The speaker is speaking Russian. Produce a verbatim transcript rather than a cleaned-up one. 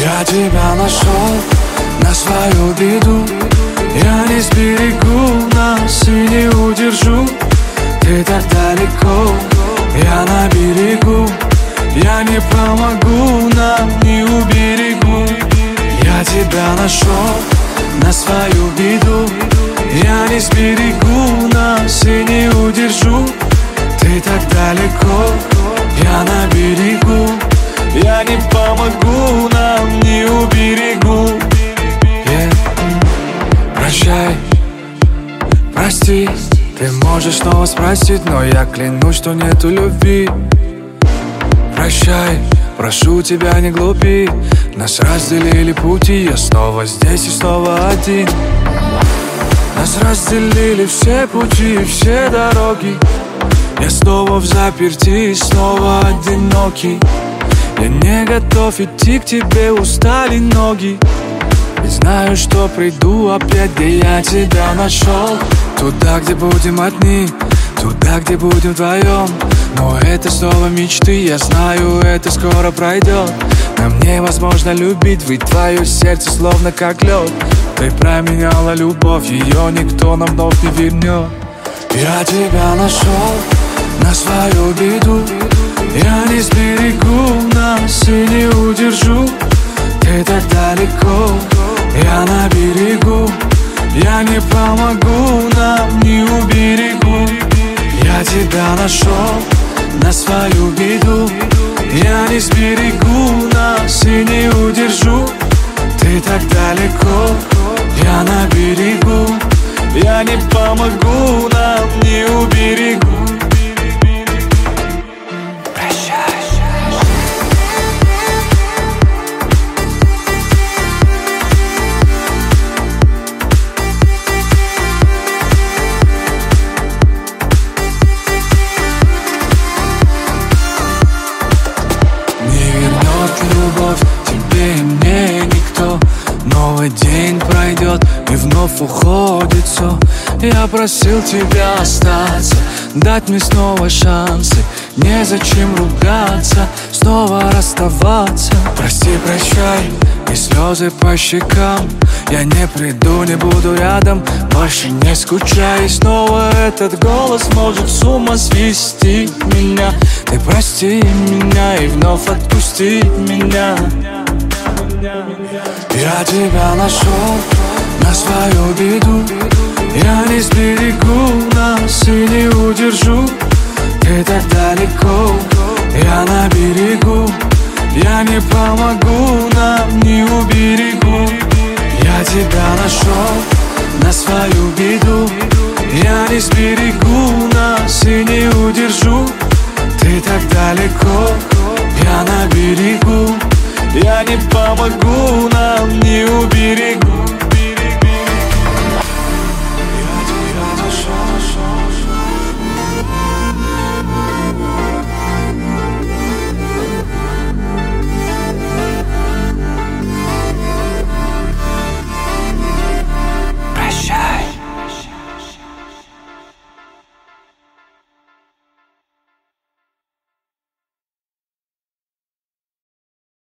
Я тебя нашел на свою беду. Я не сберегу нас и не удержу. Ты так далеко, я на берегу. Я не помогу нам, не уберегу. Я тебя нашел на свою беду. Я не сберегу нас и не удержу. Ты так далеко, я на берегу. Я не помогу нам, не уберегу. yeah. Прощай, прости. Ты можешь снова спросить, но я клянусь, что нету любви. Прощай, прошу тебя, не глупи. Нас разделили пути, я снова здесь и снова один. Нас разделили все пути, все дороги. Я снова в заперти, снова одинокий. Я не готов идти к тебе, устали ноги. Ведь знаю, что приду опять, где я тебя нашел. Туда, где будем одни, туда, где будем вдвоем. Но это снова мечты, я знаю, это скоро пройдет. Нам невозможно любить, ведь твое сердце словно как лед. Ты променяла любовь, ее никто нам вновь не вернет. Я тебя нашел на свою беду. Я не сберегу нас и не удержу. Ты так далеко, я на берегу. Я не помогу нам, не уберегу. Я тебя нашел на свою беду. Я не сберегу нас и не удержу. Ты так далеко, я на берегу. Я не помогу нам, не уберегу. Любовь тебе и мне никто. Новый день пройдет и вновь уходит все. Я просил тебя остаться, дать мне снова шансы. Незачем ругаться, снова расставаться. Прости, прощай, и слезы по щекам. Я не приду, не буду рядом, больше не скучай. И снова этот голос может с ума свести меня. Ты прости меня и вновь отпусти меня. Я тебя нашел на свою беду. Я не сберегу нас и не удержу. Ты так далеко, я на берегу. Я не помогу нам, не уберегу. Я тебя нашел на свою беду. Я не сберегу нас и не удержу. Ты так далеко, я на берегу. Я не помогу